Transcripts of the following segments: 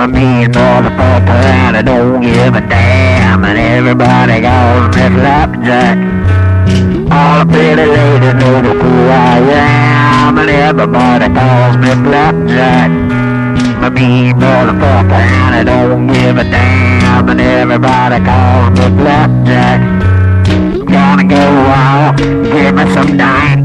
mean motherfucker and I don't give a damn. And everybody calls me Flapjack. All the pretty ladies know who I am. And everybody calls me Flapjack. I'm a mean motherfucker and I don't give a damn. And everybody calls me Flapjack. I'm gonna go out, give me some dank.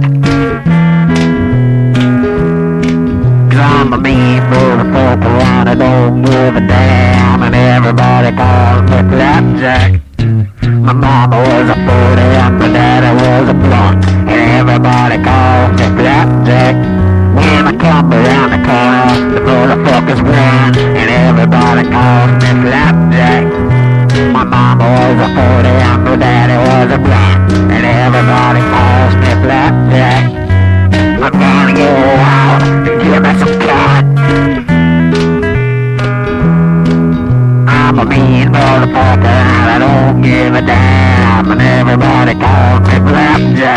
I'm a mean motherfucker and I don't give a damn. And everybody calls me Flapjack. My mama was a 40 and my daddy was a blunt. And everybody calls me Flapjack. When I come around the corner, the motherfuckers run. And everybody calls me Flapjack. My mama was a 40 and my daddy was a blunt. And everybody calls me Flapjack. I'm gonna go out and give me some cut. I'm a mean motherfucker and I don't give a damn. And everybody calls me Flapjack.